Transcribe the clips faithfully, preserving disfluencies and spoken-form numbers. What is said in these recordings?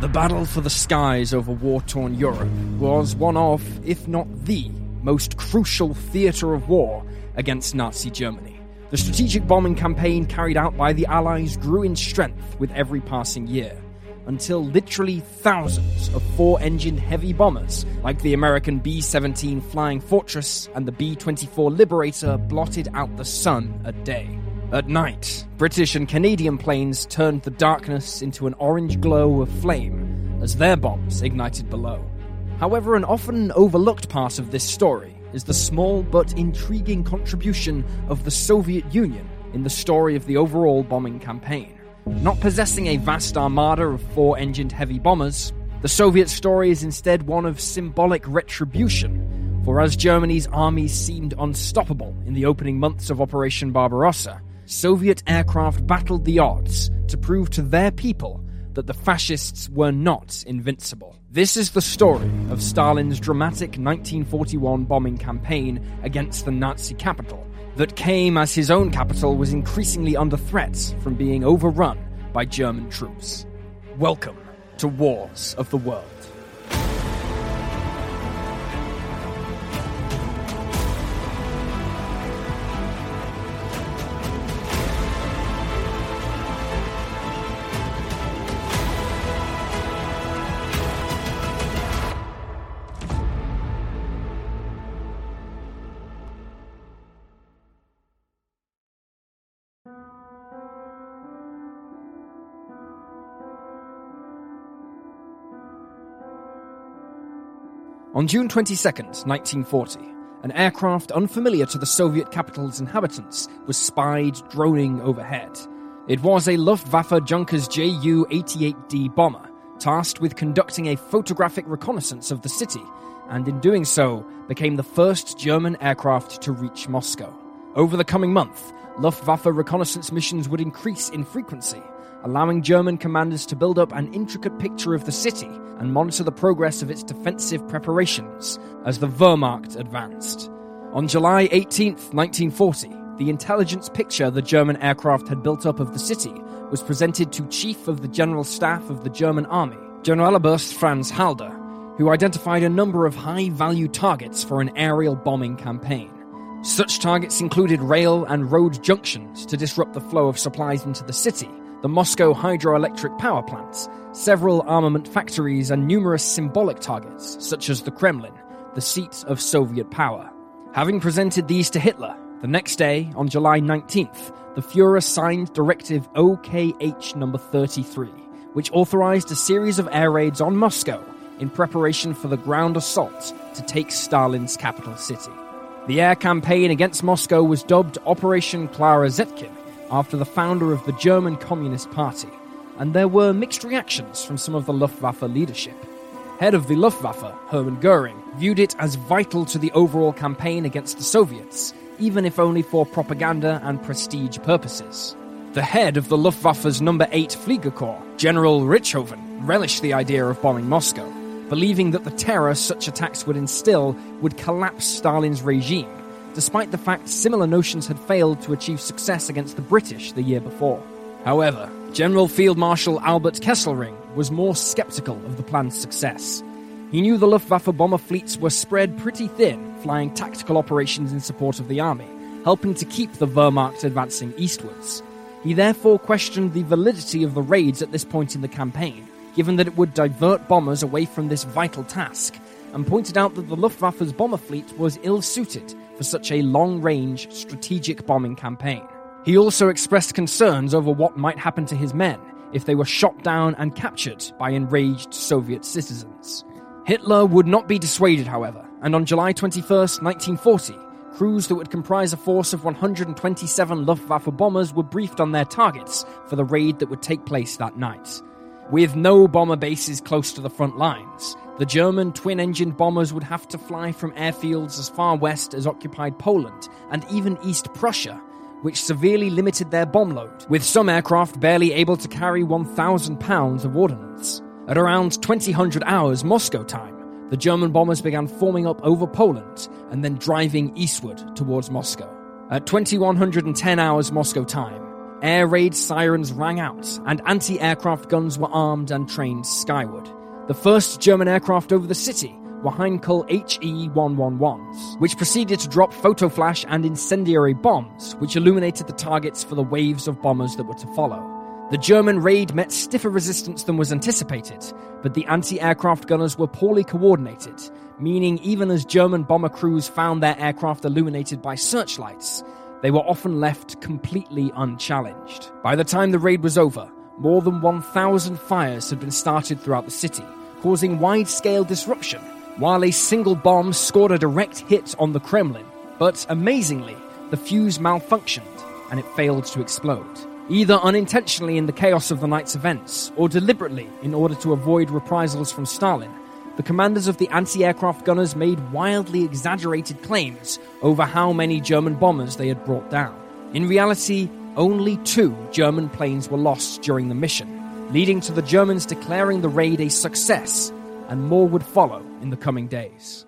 The battle for the skies over war-torn Europe was one of, if not the, most crucial theatre of war against Nazi Germany. The strategic bombing campaign carried out by the Allies grew in strength with every passing year, until literally thousands of four-engined heavy bombers, like the American B seventeen Flying Fortress and the B twenty-four Liberator, blotted out the sun a day. At night, British and Canadian planes turned the darkness into an orange glow of flame as their bombs ignited below. However, an often overlooked part of this story is the small but intriguing contribution of the Soviet Union in the story of the overall bombing campaign. Not possessing a vast armada of four-engined heavy bombers, the Soviet story is instead one of symbolic retribution, for as Germany's armies seemed unstoppable in the opening months of Operation Barbarossa, Soviet aircraft battled the odds to prove to their people that the fascists were not invincible. This is the story of Stalin's dramatic nineteen forty-one bombing campaign against the Nazi capital, that came as his own capital was increasingly under threat from being overrun by German troops. Welcome to Wars of the World. On June twenty-second, nineteen forty, an aircraft unfamiliar to the Soviet capital's inhabitants was spied droning overhead. It was a Luftwaffe Junkers Ju eighty-eight D bomber, tasked with conducting a photographic reconnaissance of the city, and in doing so, became the first German aircraft to reach Moscow. Over the coming month, Luftwaffe reconnaissance missions would increase in frequency, allowing German commanders to build up an intricate picture of the city and monitor the progress of its defensive preparations as the Wehrmacht advanced. On July eighteenth, nineteen forty, the intelligence picture the German aircraft had built up of the city was presented to Chief of the General Staff of the German Army, Generaloberst Franz Halder, who identified a number of high-value targets for an aerial bombing campaign. Such targets included rail and road junctions to disrupt the flow of supplies into the city, the Moscow hydroelectric power plants, several armament factories, and numerous symbolic targets, such as the Kremlin, the seat of Soviet power. Having presented these to Hitler, the next day, on July nineteenth, the Führer signed Directive O K H number thirty-three, which authorized a series of air raids on Moscow in preparation for the ground assault to take Stalin's capital city. The air campaign against Moscow was dubbed Operation Clara Zetkin, after the founder of the German Communist Party, and there were mixed reactions from some of the Luftwaffe leadership. Head of the Luftwaffe, Hermann Göring, viewed it as vital to the overall campaign against the Soviets, even if only for propaganda and prestige purposes. The head of the Luftwaffe's number eight Fliegerkorps, General Richthofen, relished the idea of bombing Moscow, believing that the terror such attacks would instill would collapse Stalin's regime, despite the fact similar notions had failed to achieve success against the British the year before. However, General Field Marshal Albert Kesselring was more skeptical of the plan's success. He knew the Luftwaffe bomber fleets were spread pretty thin, flying tactical operations in support of the army, helping to keep the Wehrmacht advancing eastwards. He therefore questioned the validity of the raids at this point in the campaign, given that it would divert bombers away from this vital task, and pointed out that the Luftwaffe's bomber fleet was ill-suited for such a long-range, strategic bombing campaign. He also expressed concerns over what might happen to his men if they were shot down and captured by enraged Soviet citizens. Hitler would not be dissuaded, however, and on July twenty-first, nineteen forty, crews that would comprise a force of one hundred twenty-seven Luftwaffe bombers were briefed on their targets for the raid that would take place that night. With no bomber bases close to the front lines, the German twin-engined bombers would have to fly from airfields as far west as occupied Poland and even East Prussia, which severely limited their bomb load, with some aircraft barely able to carry one thousand pounds of ordnance. At around twenty hundred hours Moscow time, the German bombers began forming up over Poland and then driving eastward towards Moscow. At twenty-one ten hours Moscow time, Air raid sirens rang out, and anti-aircraft guns were armed and trained skyward. The first German aircraft over the city were Heinkel H E one eleves, which proceeded to drop photoflash and incendiary bombs, which illuminated the targets for the waves of bombers that were to follow. The German raid met stiffer resistance than was anticipated, but the anti-aircraft gunners were poorly coordinated, meaning even as German bomber crews found their aircraft illuminated by searchlights, they were often left completely unchallenged. By the time the raid was over, more than one thousand fires had been started throughout the city, causing wide-scale disruption, while a single bomb scored a direct hit on the Kremlin. But amazingly, the fuse malfunctioned, and it failed to explode. Either unintentionally in the chaos of the night's events, or deliberately in order to avoid reprisals from Stalin, the commanders of the anti-aircraft gunners made wildly exaggerated claims over how many German bombers they had brought down. In reality, only two German planes were lost during the mission, leading to the Germans declaring the raid a success, and more would follow in the coming days.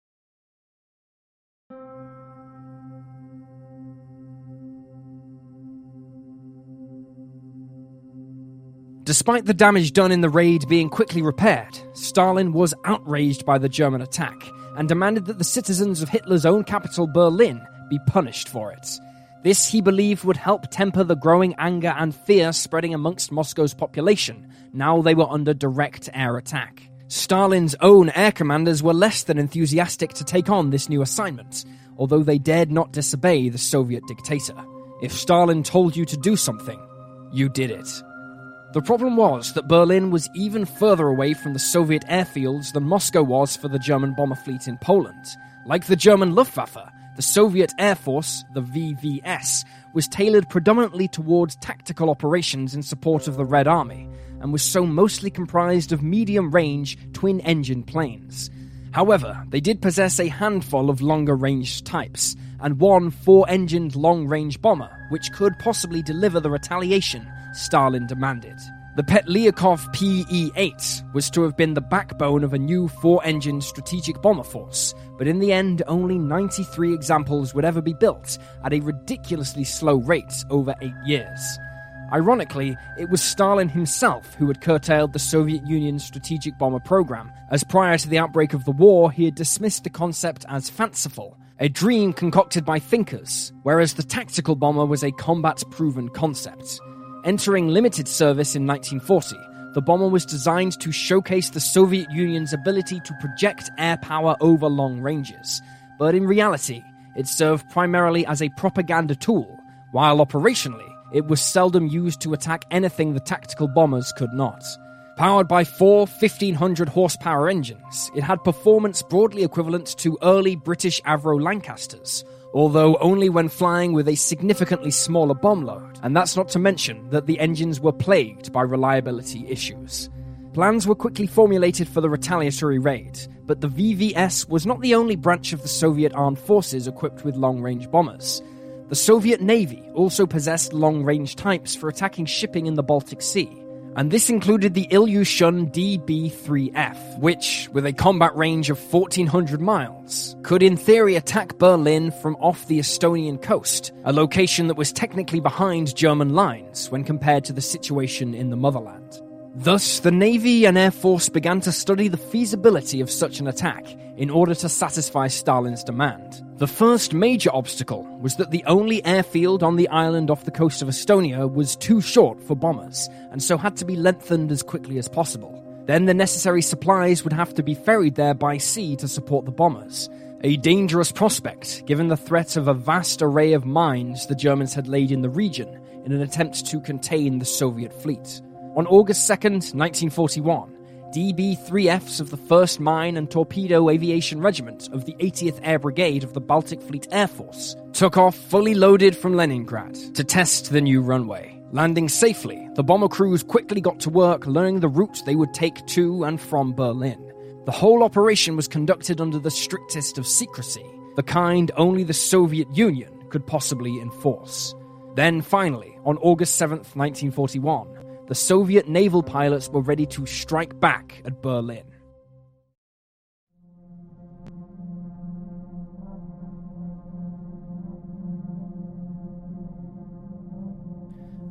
Despite the damage done in the raid being quickly repaired, Stalin was outraged by the German attack and demanded that the citizens of Hitler's own capital, Berlin, be punished for it. This, he believed, would help temper the growing anger and fear spreading amongst Moscow's population, now they were under direct air attack. Stalin's own air commanders were less than enthusiastic to take on this new assignment, although they dared not disobey the Soviet dictator. If Stalin told you to do something, you did it. The problem was that Berlin was even further away from the Soviet airfields than Moscow was for the German bomber fleet in Poland. Like the German Luftwaffe, the Soviet Air Force, the V V S, was tailored predominantly towards tactical operations in support of the Red Army, and was so mostly comprised of medium-range, twin-engine planes. However, they did possess a handful of longer-range types, and one four-engined long-range bomber, which could possibly deliver the retaliation Stalin demanded. The Petliakov P E eight was to have been the backbone of a new four-engined strategic bomber force, but in the end only ninety-three examples would ever be built at a ridiculously slow rate over eight years. Ironically, it was Stalin himself who had curtailed the Soviet Union's strategic bomber program, as prior to the outbreak of the war he had dismissed the concept as fanciful, a dream concocted by thinkers, whereas the tactical bomber was a combat-proven concept. Entering limited service in nineteen forty, the bomber was designed to showcase the Soviet Union's ability to project air power over long ranges, but in reality, it served primarily as a propaganda tool, while operationally, it was seldom used to attack anything the tactical bombers could not. Powered by four fifteen hundred horsepower engines, it had performance broadly equivalent to early British Avro Lancasters, although only when flying with a significantly smaller bomb load, and that's not to mention that the engines were plagued by reliability issues. Plans were quickly formulated for the retaliatory raid, but the V V S was not the only branch of the Soviet armed forces equipped with long-range bombers. The Soviet Navy also possessed long-range types for attacking shipping in the Baltic Sea, and this included the Ilyushin D B three F, which, with a combat range of fourteen hundred miles, could in theory attack Berlin from off the Estonian coast, a location that was technically behind German lines when compared to the situation in the motherland. Thus, the Navy and Air Force began to study the feasibility of such an attack in order to satisfy Stalin's demand. The first major obstacle was that the only airfield on the island off the coast of Estonia was too short for bombers, and so had to be lengthened as quickly as possible. Then the necessary supplies would have to be ferried there by sea to support the bombers. A dangerous prospect, given the threat of a vast array of mines the Germans had laid in the region in an attempt to contain the Soviet fleet. On August second, nineteen forty-one, D B three Fs of the first Mine and Torpedo Aviation Regiment of the eightieth Air Brigade of the Baltic Fleet Air Force took off fully loaded from Leningrad to test the new runway. Landing safely, the bomber crews quickly got to work learning the route they would take to and from Berlin. The whole operation was conducted under the strictest of secrecy, the kind only the Soviet Union could possibly enforce. Then finally, on August seventh, nineteen forty-one, the Soviet naval pilots were ready to strike back at Berlin.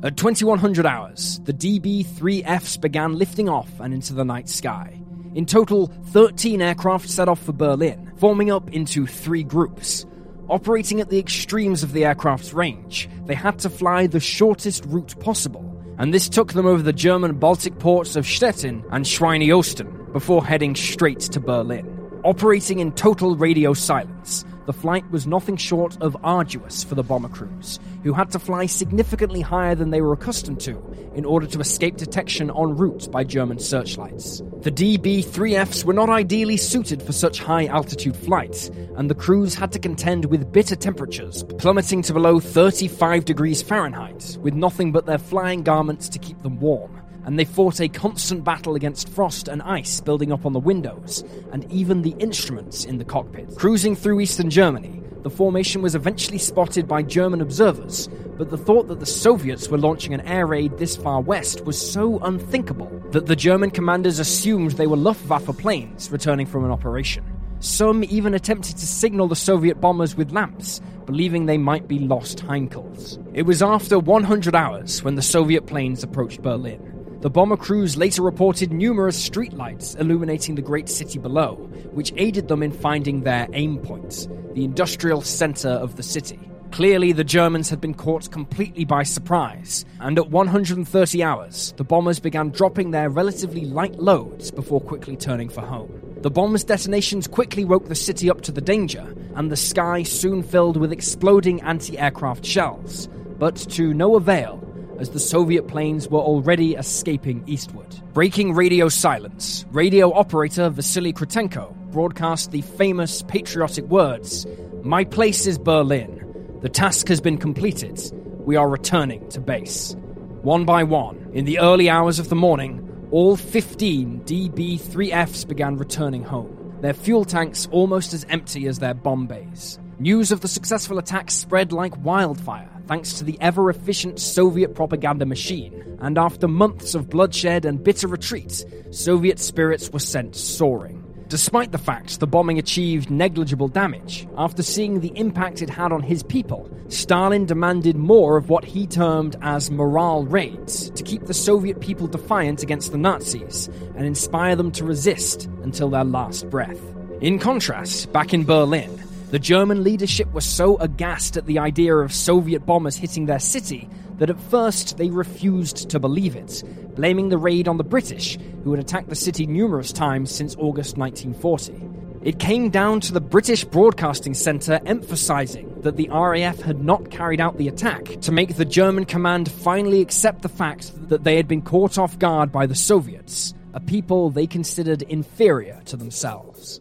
At twenty-one hundred hours, the D B three Fs began lifting off and into the night sky. In total, thirteen aircraft set off for Berlin, forming up into three groups. Operating at the extremes of the aircraft's range, they had to fly the shortest route possible, and this took them over the German Baltic ports of Stettin and Schweine-Osten before heading straight to Berlin. Operating in total radio silence, the flight was nothing short of arduous for the bomber crews, who had to fly significantly higher than they were accustomed to in order to escape detection en route by German searchlights. The D B three Fs were not ideally suited for such high-altitude flights, and the crews had to contend with bitter temperatures, plummeting to below thirty-five degrees Fahrenheit, with nothing but their flying garments to keep them warm. And they fought a constant battle against frost and ice building up on the windows, and even the instruments in the cockpit. Cruising through eastern Germany, the formation was eventually spotted by German observers, but the thought that the Soviets were launching an air raid this far west was so unthinkable that the German commanders assumed they were Luftwaffe planes returning from an operation. Some even attempted to signal the Soviet bombers with lamps, believing they might be lost Heinkel's. It was after one hundred hours when the Soviet planes approached Berlin. The bomber crews later reported numerous streetlights illuminating the great city below, which aided them in finding their aim point, the industrial center of the city. Clearly, the Germans had been caught completely by surprise, and at one hundred thirty hours, the bombers began dropping their relatively light loads before quickly turning for home. The bombs' detonations quickly woke the city up to the danger, and the sky soon filled with exploding anti-aircraft shells, but to no avail, as the Soviet planes were already escaping eastward. Breaking radio silence, radio operator Vasily Krutenko broadcast the famous patriotic words, "My place is Berlin. The task has been completed. We are returning to base." One by one, in the early hours of the morning, all fifteen D B three Fs began returning home, their fuel tanks almost as empty as their bomb bays. News of the successful attack spread like wildfire, thanks to the ever-efficient Soviet propaganda machine, and after months of bloodshed and bitter retreat, Soviet spirits were sent soaring. Despite the fact the bombing achieved negligible damage, after seeing the impact it had on his people, Stalin demanded more of what he termed as morale raids to keep the Soviet people defiant against the Nazis and inspire them to resist until their last breath. In contrast, back in Berlin, the German leadership was so aghast at the idea of Soviet bombers hitting their city that at first they refused to believe it, blaming the raid on the British, who had attacked the city numerous times since August nineteen forty. It came down to the British Broadcasting Centre emphasising that the R A F had not carried out the attack to make the German command finally accept the fact that they had been caught off guard by the Soviets, a people they considered inferior to themselves.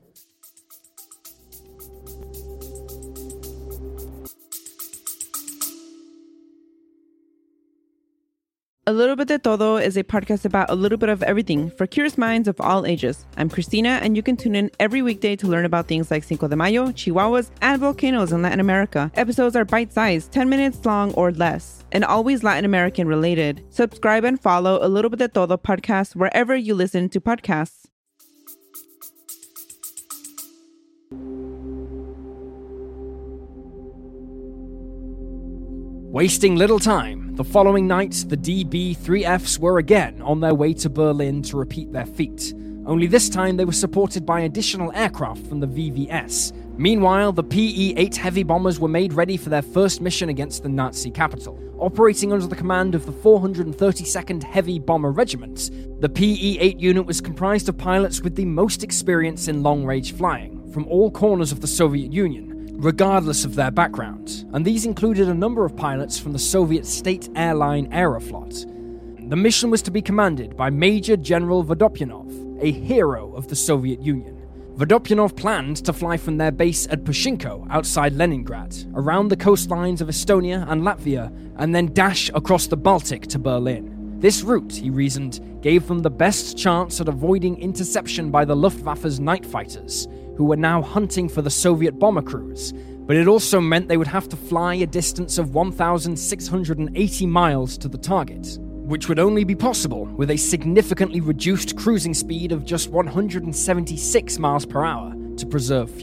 A Little Bit de Todo is a podcast about a little bit of everything for curious minds of all ages. I'm Christina, and you can tune in every weekday to learn about things like Cinco de Mayo, Chihuahuas, and volcanoes in Latin America. Episodes are bite-sized, ten minutes long or less, and always Latin American related. Subscribe and follow A Little Bit de Todo podcast wherever you listen to podcasts. Wasting little time, the following night, the D B three Fs were again on their way to Berlin to repeat their feat. Only this time they were supported by additional aircraft from the V V S. Meanwhile, the P E eight heavy bombers were made ready for their first mission against the Nazi capital. Operating under the command of the four hundred thirty-second Heavy Bomber Regiment, the P E eight unit was comprised of pilots with the most experience in long-range flying from all corners of the Soviet Union, regardless of their background, and these included a number of pilots from the Soviet state airline Aeroflot. The mission was to be commanded by Major General Vodopyanov, a hero of the Soviet Union. Vodopyanov planned to fly from their base at Pushinko outside Leningrad, around the coastlines of Estonia and Latvia, and then dash across the Baltic to Berlin. This route, he reasoned, gave them the best chance at avoiding interception by the Luftwaffe's night fighters, who were now hunting for the Soviet bomber crews, but it also meant they would have to fly a distance of one thousand six hundred eighty miles to the target, which would only be possible with a significantly reduced cruising speed of just one hundred seventy-six miles per hour to preserve fuel.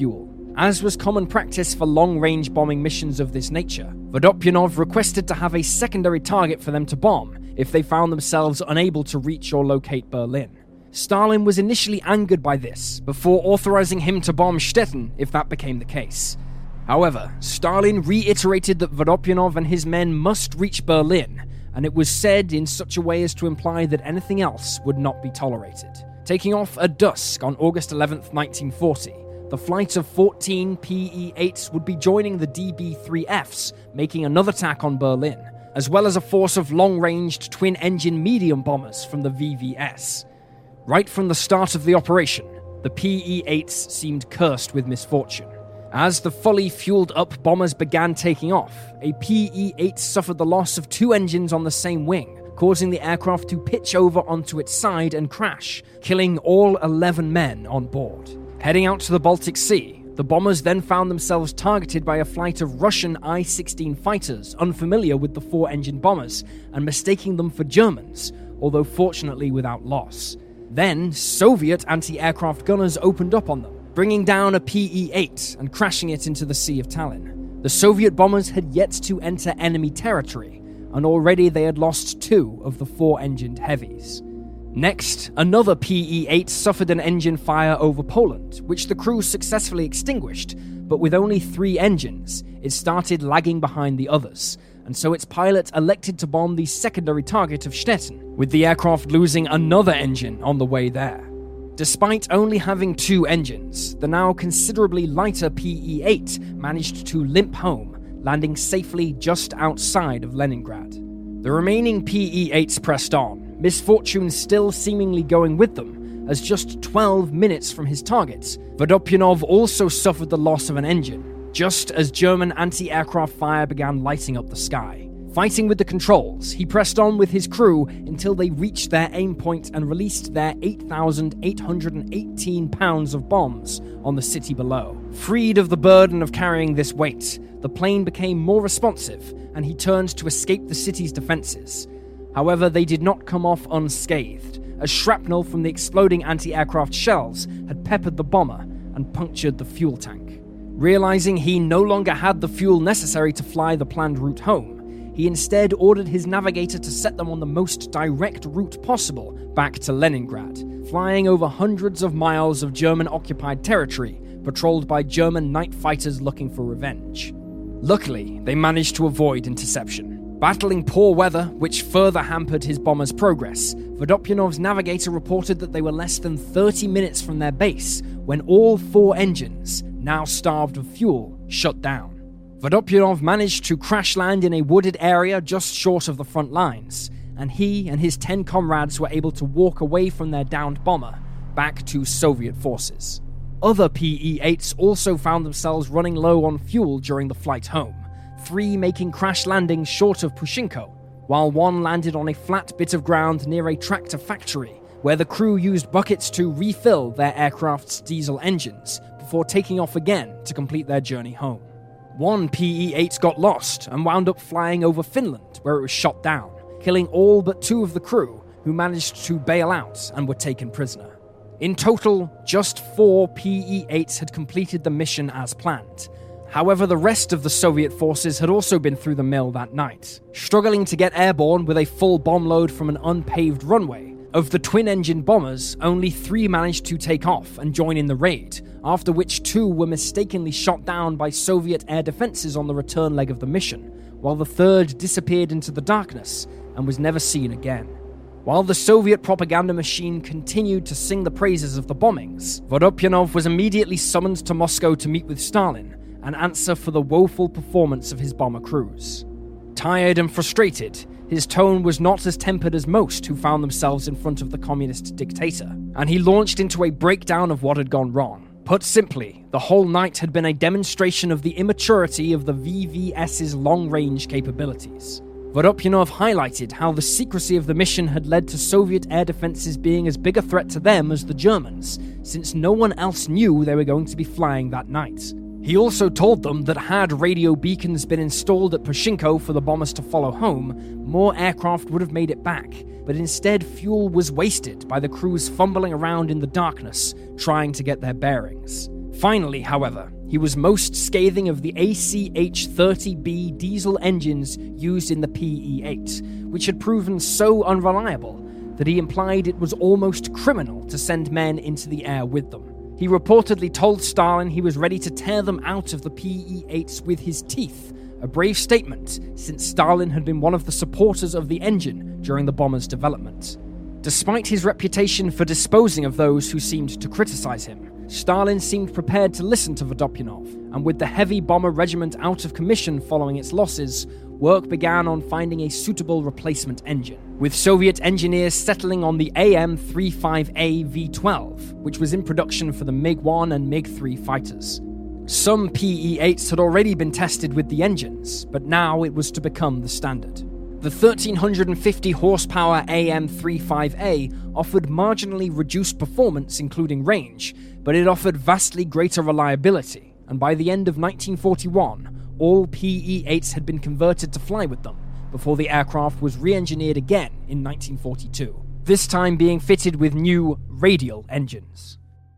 As was common practice for long-range bombing missions of this nature, Vodopyanov requested to have a secondary target for them to bomb if they found themselves unable to reach or locate Berlin. Stalin was initially angered by this, before authorizing him to bomb Stettin if that became the case. However, Stalin reiterated that Vodopyanov and his men must reach Berlin, and it was said in such a way as to imply that anything else would not be tolerated. Taking off at dusk on August eleventh, nineteen forty, the flight of fourteen P E eights would be joining the D B three Fs, making another attack on Berlin, as well as a force of long-ranged twin-engine medium bombers from the V V S. Right from the start of the operation, the P E eights seemed cursed with misfortune. As the fully fueled-up bombers began taking off, a P E eight suffered the loss of two engines on the same wing, causing the aircraft to pitch over onto its side and crash, killing all eleven men on board. Heading out to the Baltic Sea, the bombers then found themselves targeted by a flight of Russian I sixteen fighters unfamiliar with the four-engine bombers and mistaking them for Germans, although fortunately without loss. Then, Soviet anti-aircraft gunners opened up on them, bringing down a P E eight and crashing it into the Sea of Tallinn. The Soviet bombers had yet to enter enemy territory, and already they had lost two of the four-engined heavies. Next, another P E eight suffered an engine fire over Poland, which the crew successfully extinguished, but with only three engines, it started lagging behind the others, and so its pilot elected to bomb the secondary target of Stettin, with the aircraft losing another engine on the way there. Despite only having two engines, the now considerably lighter P E eight managed to limp home, landing safely just outside of Leningrad. The remaining P E eights pressed on, misfortune still seemingly going with them, as just twelve minutes from his target, Vodopyanov also suffered the loss of an engine, just as German anti-aircraft fire began lighting up the sky. Fighting with the controls, he pressed on with his crew until they reached their aim point and released their eight thousand eight hundred eighteen pounds of bombs on the city below. Freed of the burden of carrying this weight, the plane became more responsive, and he turned to escape the city's defenses. However, they did not come off unscathed, as shrapnel from the exploding anti-aircraft shells had peppered the bomber and punctured the fuel tank. Realizing he no longer had the fuel necessary to fly the planned route home, he instead ordered his navigator to set them on the most direct route possible back to Leningrad, flying over hundreds of miles of German-occupied territory, patrolled by German night fighters looking for revenge. Luckily, they managed to avoid interception. Battling poor weather, which further hampered his bomber's progress, Vodopyanov's navigator reported that they were less than thirty minutes from their base when all four engines, now starved of fuel, shut down. Vodopyanov managed to crash land in a wooded area just short of the front lines, and he and his ten comrades were able to walk away from their downed bomber, back to Soviet forces. Other P E eights also found themselves running low on fuel during the flight home, three making crash landings short of Pushinko, while one landed on a flat bit of ground near a tractor factory, where the crew used buckets to refill their aircraft's diesel engines before taking off again to complete their journey home. One P E eight got lost and wound up flying over Finland, where it was shot down, killing all but two of the crew, who managed to bail out and were taken prisoner. In total, just four P E eights had completed the mission as planned. However, the rest of the Soviet forces had also been through the mill that night, struggling to get airborne with a full bomb load from an unpaved runway. Of the twin-engine bombers, only three managed to take off and join in the raid, after which two were mistakenly shot down by Soviet air defenses on the return leg of the mission, while the third disappeared into the darkness and was never seen again. While the Soviet propaganda machine continued to sing the praises of the bombings, Vodopyanov was immediately summoned to Moscow to meet with Stalin and answer for the woeful performance of his bomber crews. Tired and frustrated, his tone was not as tempered as most who found themselves in front of the communist dictator, and he launched into a breakdown of what had gone wrong. Put simply, the whole night had been a demonstration of the immaturity of the V V S's long-range capabilities. Vodopyanov highlighted how the secrecy of the mission had led to Soviet air defenses being as big a threat to them as the Germans, since no one else knew they were going to be flying that night. He also told them that had radio beacons been installed at Pushinko for the bombers to follow home, more aircraft would have made it back, but instead fuel was wasted by the crews fumbling around in the darkness, trying to get their bearings. Finally, however, he was most scathing of the A C H thirty B diesel engines used in the P E eight, which had proven so unreliable that he implied it was almost criminal to send men into the air with them. He reportedly told Stalin he was ready to tear them out of the P E eights with his teeth, a brave statement since Stalin had been one of the supporters of the engine during the bomber's development. Despite his reputation for disposing of those who seemed to criticize him, Stalin seemed prepared to listen to Vodopyanov, and with the heavy bomber regiment out of commission following its losses, work began on finding a suitable replacement engine, with Soviet engineers settling on the A M thirty-five A V twelve, which was in production for the MiG one and MiG three fighters. Some P E eights had already been tested with the engines, but now it was to become the standard. The one thousand three hundred fifty horsepower A M thirty-five A offered marginally reduced performance, including range, but it offered vastly greater reliability, and by the end of nineteen forty-one, all P E eights had been converted to fly with them, before the aircraft was re-engineered again in nineteen forty-two, this time being fitted with new radial engines.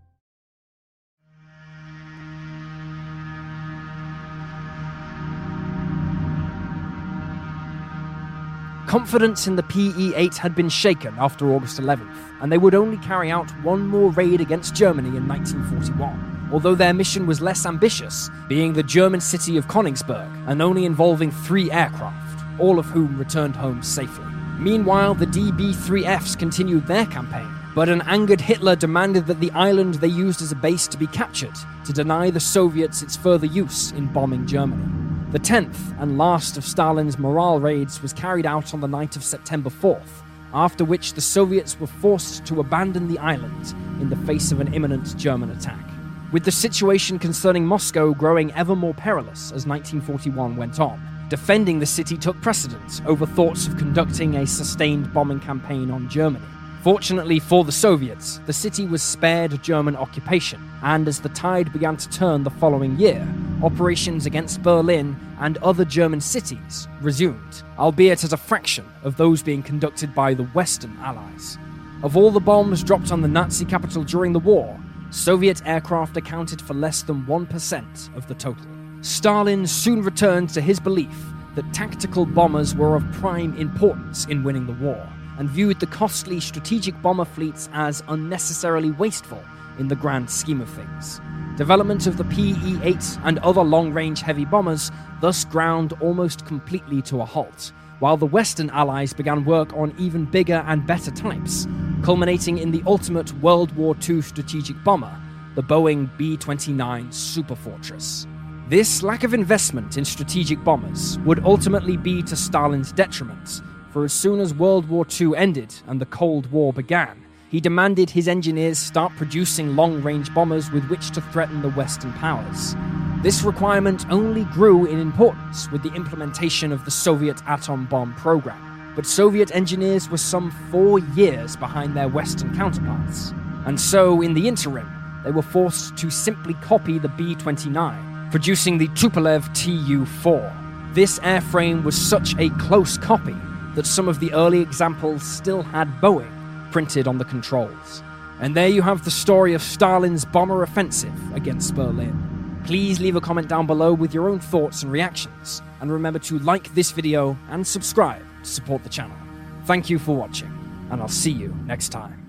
Confidence in the P E eight had been shaken after August eleventh, and they would only carry out one more raid against Germany in nineteen forty-one, although their mission was less ambitious, being the German city of Königsberg, and only involving three aircraft, all of whom returned home safely. Meanwhile, the D B three Fs continued their campaign, but an angered Hitler demanded that the island they used as a base to be captured, to deny the Soviets its further use in bombing Germany. The tenth and last of Stalin's morale raids was carried out on the night of September fourth, after which the Soviets were forced to abandon the island in the face of an imminent German attack. With the situation concerning Moscow growing ever more perilous as nineteen forty-one went on, defending the city took precedence over thoughts of conducting a sustained bombing campaign on Germany. Fortunately for the Soviets, the city was spared German occupation, and as the tide began to turn the following year, operations against Berlin and other German cities resumed, albeit at a fraction of those being conducted by the Western Allies. Of all the bombs dropped on the Nazi capital during the war, Soviet aircraft accounted for less than one percent of the total. Stalin soon returned to his belief that tactical bombers were of prime importance in winning the war, and viewed the costly strategic bomber fleets as unnecessarily wasteful in the grand scheme of things. Development of the P E eight and other long-range heavy bombers thus ground almost completely to a halt, while the Western Allies began work on even bigger and better types, culminating in the ultimate World War Two strategic bomber, the Boeing B twenty-nine Superfortress. This lack of investment in strategic bombers would ultimately be to Stalin's detriment, for as soon as World War Two ended and the Cold War began, he demanded his engineers start producing long-range bombers with which to threaten the Western powers. This requirement only grew in importance with the implementation of the Soviet atom bomb program, but Soviet engineers were some four years behind their Western counterparts, and so, in the interim, they were forced to simply copy the B twenty-nine, producing the Tupolev T U four. This airframe was such a close copy that some of the early examples still had Boeing printed on the controls. And there you have the story of Stalin's bomber offensive against Berlin. Please leave a comment down below with your own thoughts and reactions, and remember to like this video and subscribe to support the channel. Thank you for watching, and I'll see you next time.